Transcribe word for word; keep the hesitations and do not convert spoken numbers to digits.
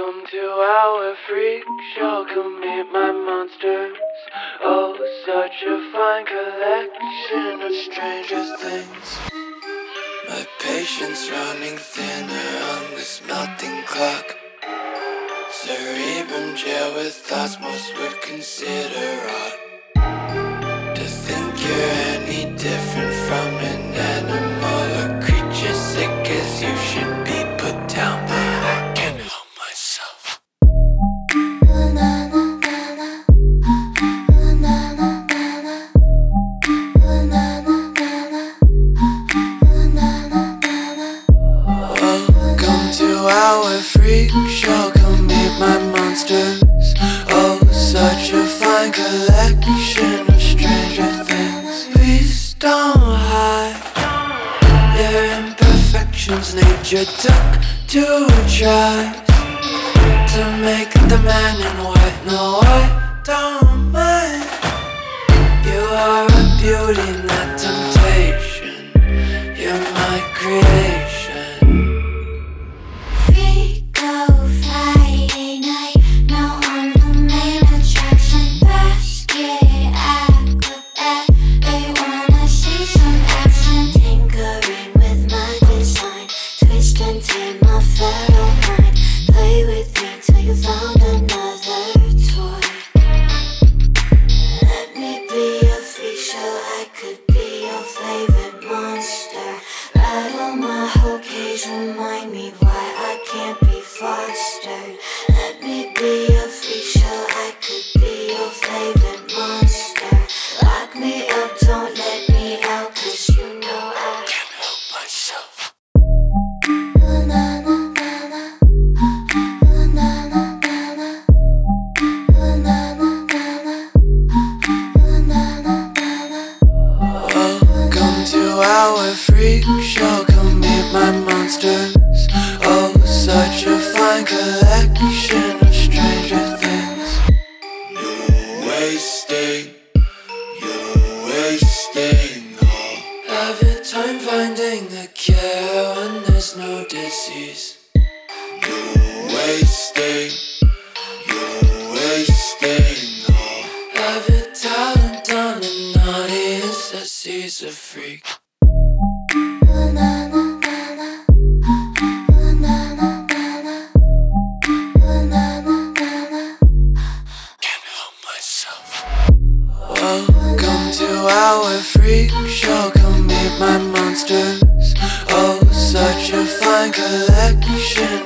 Welcome to our freak show, come meet my monsters. Oh, such a fine collection of stranger things. My patience running thinner on this melting clock. Cerebrum jail with thoughts most would consider odd. To think you're any different from an animal or creature sick as you should be put down, but I can't help myself. Welcome to our freak show, come meet my monsters. Oh, such a fine collection of stranger things. Please don't hide your imperfections. Nature took two tries to make the man in white. No, I don't mind. You are a beauty, not temptation. You're my creation. Remind me why I can't be fostered. Let me be a freak show, I could be your favorite monster. Lock me up, don't let me out, cause you know I can't help myself. Welcome to our freak show, come meet my monsters. Oh, such a fine collection of stranger things. You're wasting, you're wasting all of your time finding the cure when there's no disease. You're wasting, you're wasting all of your talent on an audience that sees a freak. Welcome to our freak show, come meet my monsters. Oh, such a fine collection